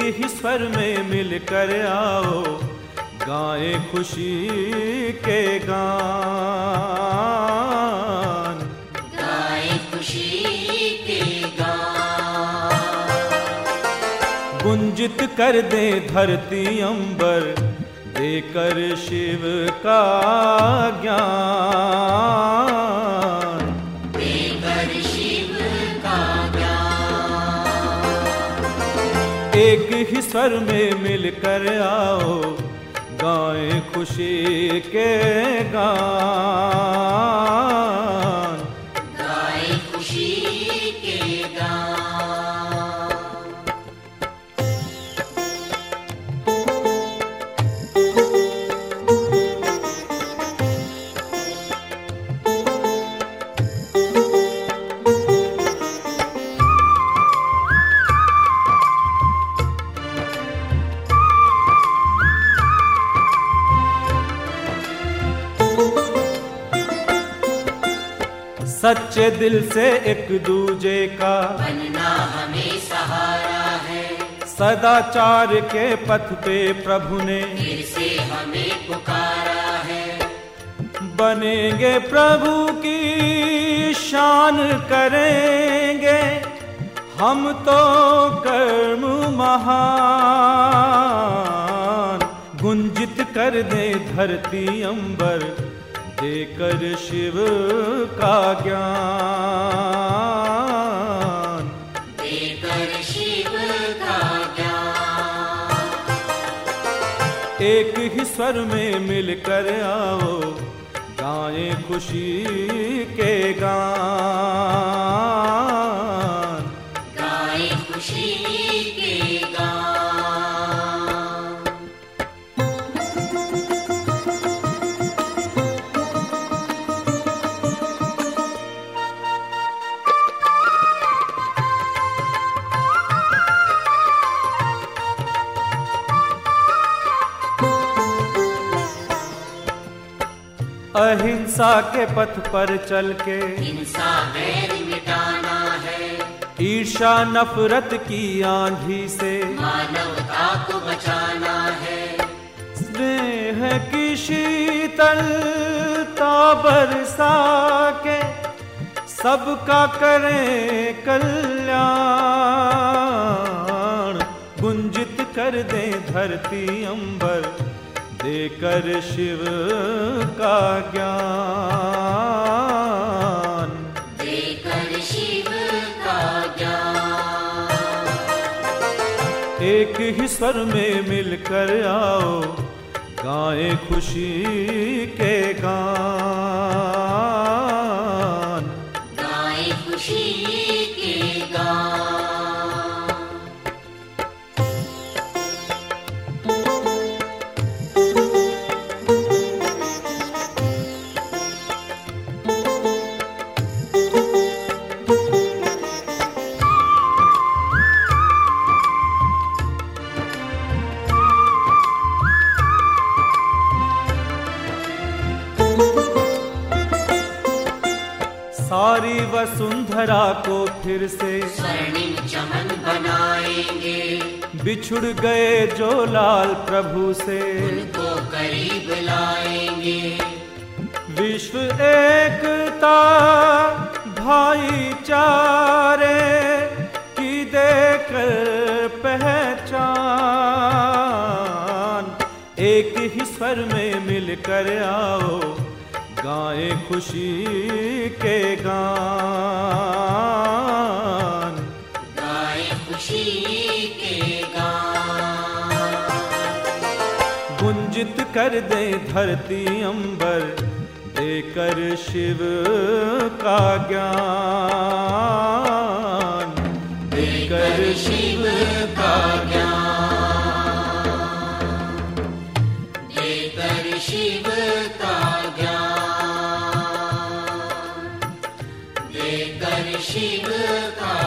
ही स्वर में मिलकर आओ, गाए खुशी के गान, गाए खुशी के गान। गुंजित कर दे धरती अंबर, देकर शिव का ज्ञान, देकर शिव का ज्ञान। एक ही स्वर में मिलकर आओ, गाए खुशी के गान, गाए खुशी के गान। सच्चे दिल से एक दूजे का बनना हमें सहारा है, सदाचार के पथ पे प्रभु ने फिर से हमें पुकारा है। बनेंगे प्रभु की शान करेंगे, हम तो कर्म महान। गुंजित कर दे धरती अंबर, देकर शिव का ज्ञान, देकर शिव का ज्ञान। एक ही स्वर में मिलकर आओ, गाए खुशी के गान, गाए खुशी के गान। अहिंसा के पथ पर चल के हिंसा वैर मिटाना है, ईर्ष्या नफरत की आंधी से मानवता को बचाना है। स्नेह की शीतलता बरसा के सबका करें कल्याण। गुंजित कर दे धरती अंबर, देकर शिव का ज्ञान, देकर शिव का ज्ञान। एक ही स्वर में मिलकर आओ, गाए खुशी के गान, गाए खुशी के गान। सारी वसुंधरा को फिर से स्वर्णिम चमन बनाएंगे, बिछुड़ गए जो लाल प्रभु से उनको करीब लाएंगे। विश्व एकता भाईचारे की देकर पहचान, एक ही स्वर में मिलकर आओ, गाए खुशी के गान, गाए खुशी के गान। गुंजित कर दे धरती अंबर, देकर शिव का ज्ञान, देकर शिव का ज्ञान, देकर शिव का ज्ञान, देकर शिव का